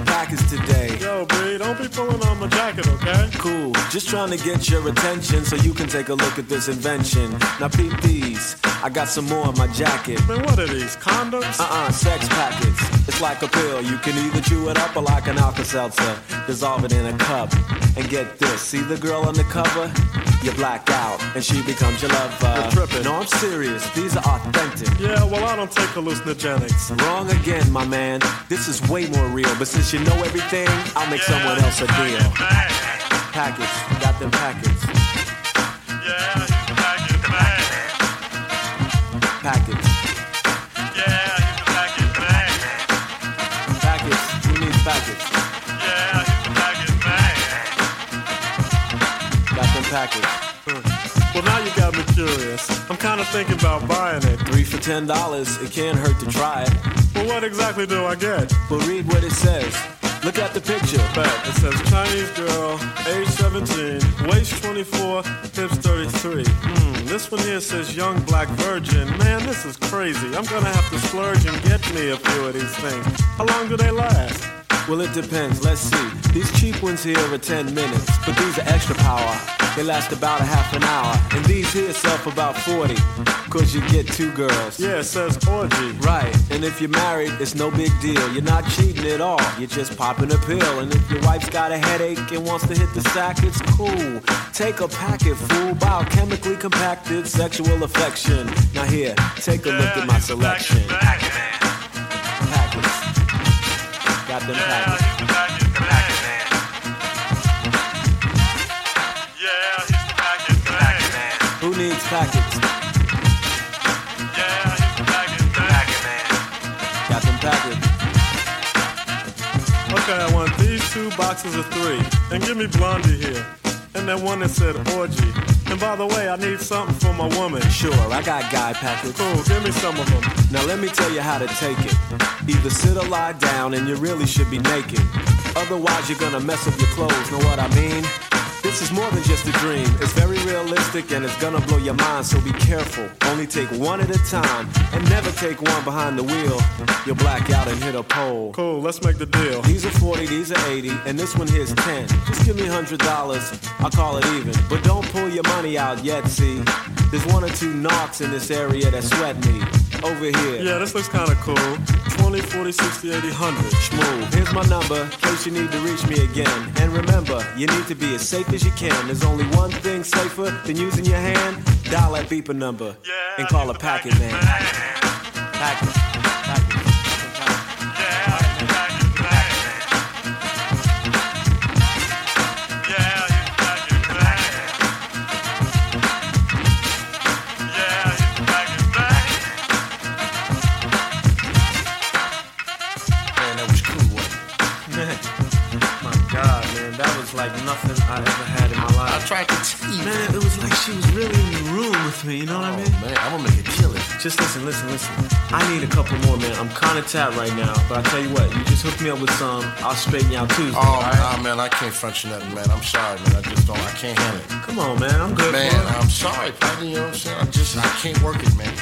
package today. Yo, B, don't be pulling on my jacket, okay? Cool, just trying to get your attention so you can take a look at this invention. Now peep these, I got some more in my jacket. Man, what are these, condoms? Sex packets. It's like a pill, you can either chew it up or like an Alka-Seltzer. Dissolve it in a cup, and get this, see the girl on the cover? You black out, and she becomes your lover. You're tripping. No, I'm serious, these are authentic. Yeah, well, I don't take hallucinogenics. Wrong again, my man, this is way more real. But since you know everything, I'll make someone else a deal. Packets, got them packets. Yeah, he's the package man. Packets. Yeah, he's the package man. Packets, who needs packets? Yeah, he's the package man. Got them packets. Well, now you got me curious. I'm kind of thinking about buying it. 3 for $10, it can't hurt to try it. Well, what exactly do I get? Well, read what it says. Look at the picture. Bet. It says Chinese girl, age 17, waist 24, hips 33. This one here says young black virgin. Man, this is crazy. I'm gonna have to splurge and get me a few of these things. How long do they last? Well, it depends. Let's see. These cheap ones here are 10 minutes, but these are extra power. They last about a half an hour. And these here sell for about 40, cause you get 2 girls. Yeah, it says orgy. Right, and if you're married, it's no big deal. You're not cheating at all, you're just popping a pill. And if your wife's got a headache and wants to hit the sack, it's cool. Take a packet, fool, biochemically compacted sexual affection. Now here, take a look at my selection. Packets. Got them packets. Who needs packets? Yeah, he's the package man. Got them packets. Okay, I want these 2 boxes of 3. And give me Blondie here. And then one that said orgy. And by the way, I need something for my woman. Sure, I got guy packets. Cool, give me some of them. Now let me tell you how to take it. Either sit or lie down, and you really should be naked. Otherwise you're gonna mess up your clothes, know what I mean? This is more than just a dream. It's very realistic and it's gonna blow your mind, so be careful. Only take one at a time and never take one behind the wheel. You'll black out and hit a pole. Cool, let's make the deal. These are 40, these are 80, and this one here's 10. Just give me $100, I'll call it even. But don't pull your money out yet, see? There's 1 or 2 narcs in this area that sweat me. Over here. Yeah, this looks kinda cool. 20, 40, 60, 80, 100. Schmoo. Here's my number, in case you need to reach me again. And remember, you need to be as safe as you can. There's only one thing safer than using your hand. Dial that beeper number and call a packet man. Packet. Like nothing I ever had in my life. I tried to tell you. Man, it was like she was really in the room with me, you know what I mean? Man, I'm gonna make it kill it. Just listen. I need a couple more, man. I'm kinda tapped right now, but I tell you what, you just hook me up with some, I'll straighten you out Tuesday. Oh, right? Nah, man, I can't front you nothing, man. I'm sorry, man. I can't handle it. Come on, man, I'm good, man. Boy. I'm sorry, partner, you know what I'm saying? I can't work it, man.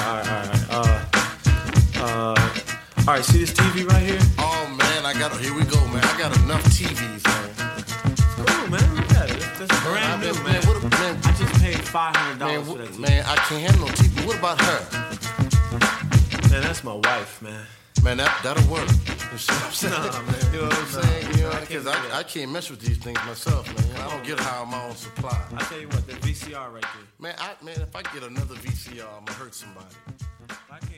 All right, see this TV right here? Oh, man, here we go, man. I got enough TVs, man. Cool, man, look at it. That's brand new, man. I just paid $500 for that TV. Man, I can't handle no TV. What about her? Man, that's my wife, man. Man, that'll work. You know what I'm saying? Nah, man. You know what I'm saying? You know, because I can't mess with these things myself, man. I don't get high on my own supply. I tell you what, that VCR right there. Man, if I get another VCR, I'm gonna hurt somebody. I can't.